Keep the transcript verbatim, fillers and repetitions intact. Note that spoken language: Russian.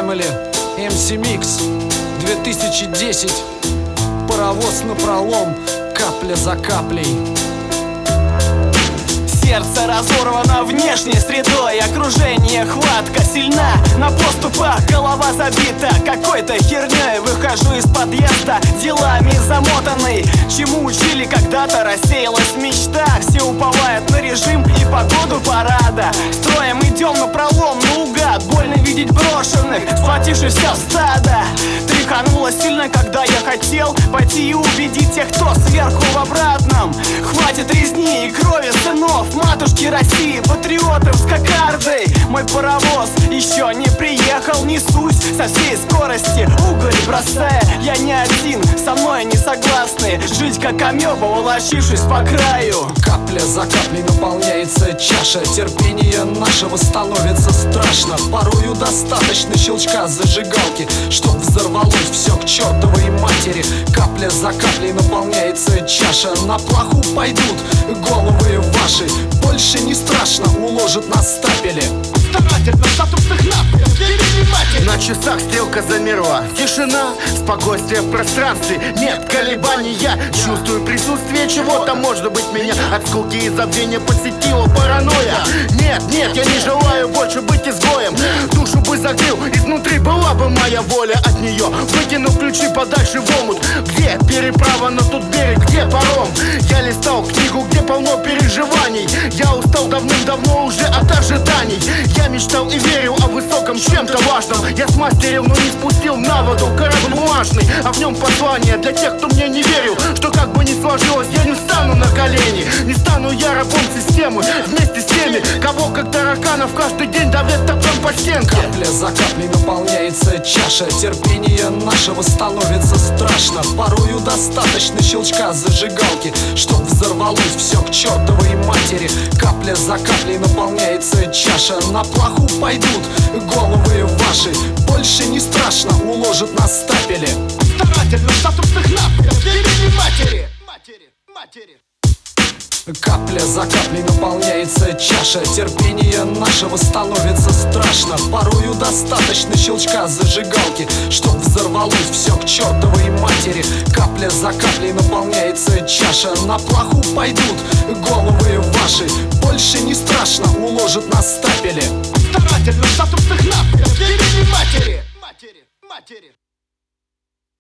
Family, эм си Mix, две тысячи десять. Паровоз напролом, капля за каплей. Сердце разорвано внешней средой, окружение, хватка сильна, на поступах голова забита какой-то херней. Выхожу из подъезда, делами замотанный. Чему учили когда-то, рассеялась в мечтах. Все уповают на режим и погоду парада. Строем идем напролом, наугад. Больно видеть брошенных, схватившихся в стадо. Тряхануло сильно, когда я хотел пойти и убедить тех, кто сверху в обратном. Хватит резни и крови сынов матушки России, патриотов с кокардой. Мой паровоз еще не приехал, несусь со всей скорости, уголь бросая. Я не один, со мной не согласны жить как амеба, волочившись по краю. Капля за каплей наполняется чаша, терпение нашего становится страшно. Порою достаточно щелчка зажигалки, чтоб взорвалось все к чертовой матери. Капля за каплей наполняется чаша, на плаху пойдут головы ваши. Больше не страшно, уложат на стапели. Старательно статусных надпись, на часах стрелка замерла. Тишина, спокойствие в пространстве. Нет колебаний, я чувствую присутствие чего-то. Может быть, меня от скуки и забвения посетила паранойя. Нет, нет, я не желаю больше быть изгоем. Душу бы загрел, изнутри была бы моя воля от нее. Выкину ключи подальше в омут. Где переправа на тот берег, где паром? Я листал книгу, где полно переживаний. Я устал давным-давно уже от ожиданий. Я мечтал и верил о высоком чем-то важном. Я смастерил, но не спустил на воду корабль бумажный, а в нем послание для тех, кто мне не верил. Что как бы ни сложилось, я не встану на колени. Не стану я рабом системы вместе с теми, кого как тараканов каждый день давят топом по стенке. Капля за каплей наполняется чаша, терпение нашего становится страшно. Порою достаточно щелчка зажигалки, чтоб взорвалось все к чертовой матери. Капля за каплей наполняется чаша, на плаху пойдут головы ваши. Больше не страшно, уложат на стапели. старательно статусных надпись, матери, матери, матери. Капля за каплей наполняется чаша, терпение нашего становится страшно. Порою достаточно щелчка зажигалки, чтоб взорвалось все к чертовой матери. Капля за каплей наполняется чаша, на плаху пойдут головы ваши. Больше не страшно, уложат на стапели. Старательно статусных надпись, матери, матери, матери.